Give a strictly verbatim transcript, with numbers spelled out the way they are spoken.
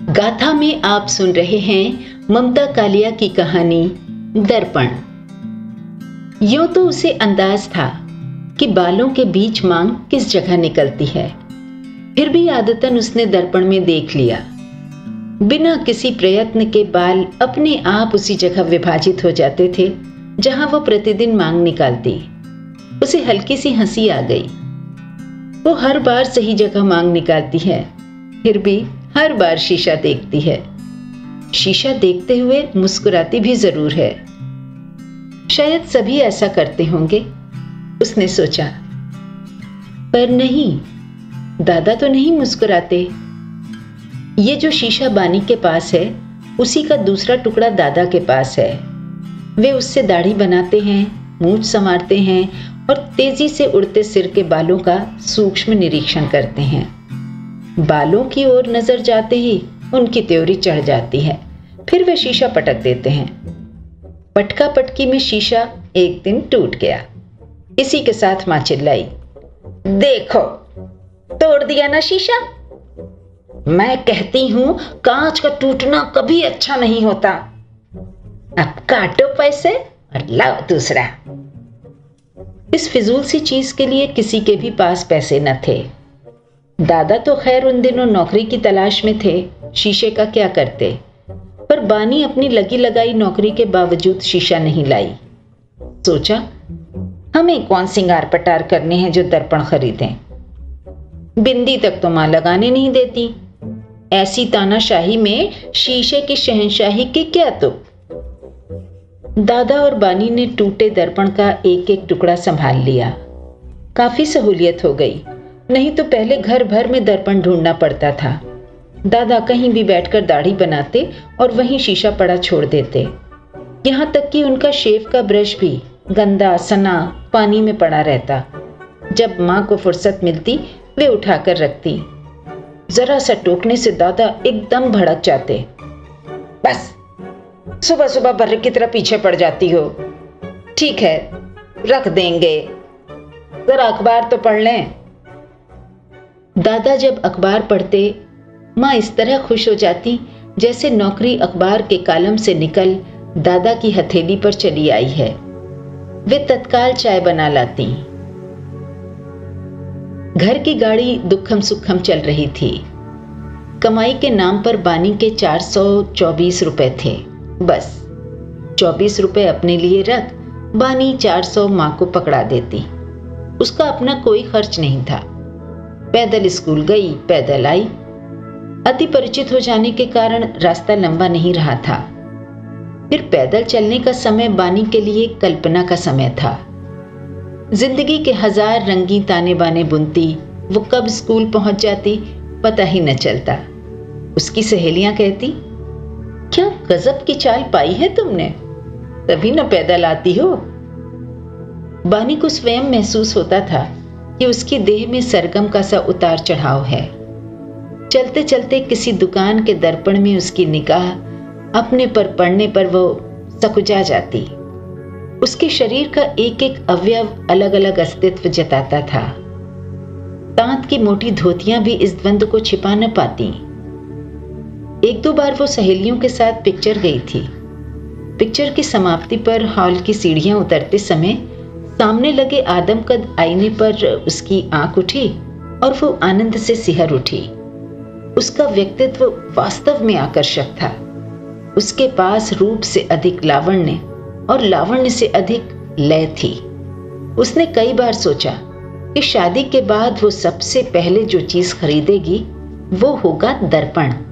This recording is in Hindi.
गाथा में आप सुन रहे हैं ममता कालिया की कहानी दर्पण। यूं तो उसे अंदाज था कि बालों के बीच मांग किस जगह निकलती है, फिर भी आदतन उसने दर्पण में देख लिया। बिना किसी प्रयत्न के बाल अपने आप उसी जगह विभाजित हो जाते थे जहां वो प्रतिदिन मांग निकालती। उसे हल्की सी हंसी आ गई। वो हर बार सही जगह मांग निकालती है, फिर भी हर बार शीशा देखती है। शीशा देखते हुए मुस्कुराती भी जरूर है। शायद सभी ऐसा करते होंगे, उसने सोचा। पर नहीं, दादा तो नहीं मुस्कुराते। ये जो शीशा बानी के पास है, उसी का दूसरा टुकड़ा दादा के पास है। वे उससे दाढ़ी बनाते हैं, मूंछ संवारते हैं और तेजी से उड़ते सिर के बालों का सूक्ष्म निरीक्षण करते हैं। बालों की ओर नजर जाते ही उनकी त्योरी चढ़ जाती है, फिर वे शीशा पटक देते हैं। पटका पटकी में शीशा एक दिन टूट गया। इसी के साथ मां चिल्लाई, देखो तोड़ दिया ना शीशा। मैं कहती हूं कांच का टूटना कभी अच्छा नहीं होता। अब काटो पैसे और लाओ दूसरा। इस फिजूल सी चीज के लिए किसी के भी पास पैसे न थे। दादा तो खैर उन दिनों नौकरी की तलाश में थे, शीशे का क्या करते। पर बानी अपनी लगी लगाई नौकरी के बावजूद शीशा नहीं लाई। सोचा, हमें कौन सिंगार पटार करने हैं जो दर्पण खरीदें। बिंदी तक तो मां लगाने नहीं देती। ऐसी तानाशाही में शीशे की शहंशाही की क्या तुक। दादा और बानी ने टूटे दर्पण का एक एक टुकड़ा संभाल लिया। काफी सहूलियत हो गई, नहीं तो पहले घर भर में दर्पण ढूंढना पड़ता था। दादा कहीं भी बैठकर दाढ़ी बनाते और वहीं शीशा पड़ा छोड़ देते। यहां तक कि उनका शेव का ब्रश भी गंदा सना पानी में पड़ा रहता। जब मां को फुर्सत मिलती वे उठाकर रखती। जरा सा टोकने से दादा एकदम भड़क जाते। बस सुबह सुबह बर्रे की तरह पीछे पड़ जाती हो। ठीक है, रख देंगे, जरा अखबार तो पढ़ लें। दादा जब अखबार पढ़ते, मां इस तरह खुश हो जाती जैसे नौकरी अखबार के कालम से निकल दादा की हथेली पर चली आई है। वे तत्काल चाय बना लाती। घर की गाड़ी दुखम सुखम चल रही थी। कमाई के नाम पर बानी के चार सौ चौबीस रुपए थे। बस चौबीस रुपए अपने लिए रख, बानी चार सौ मां को पकड़ा देती। उसका अपना कोई खर्च नहीं था। पैदल स्कूल गई, पैदल आई। अति परिचित हो जाने के कारण रास्ता लंबा नहीं रहा था। फिर पैदल चलने का समय बानी के लिए कल्पना का समय था। जिंदगी के हजार रंगी ताने बाने बुनती वो कब स्कूल पहुंच जाती पता ही न चलता। उसकी सहेलियां कहती, क्या गजब की चाल पाई है तुमने, तभी न पैदल आती हो। बानी को स्वयं महसूस होता था कि उसकी देह में सरगम का सा उतार चढ़ाव है। चलते चलते किसी दुकान के दर्पण में उसकी निगाह अपने पर पड़ने पर वो सकुचा जाती। उसके शरीर का एक एक अवयव अलग अलग अस्तित्व जताता था। तांत की मोटी धोतियां भी इस द्वंद को छिपा न पाती। एक दो बार वो सहेलियों के साथ पिक्चर गई थी। पिक्चर की समाप्ति पर हॉल की सीढ़ियां उतरते समय सामने लगे आदमकद आईने पर उसकी आंख उठी और वो आनंद से सिहर उठी। उसका व्यक्तित्व वास्तव में आकर्षक था। उसके पास रूप से अधिक लावण्य और लावण्य से अधिक लय थी। उसने कई बार सोचा कि शादी के बाद वो सबसे पहले जो चीज खरीदेगी वो होगा दर्पण।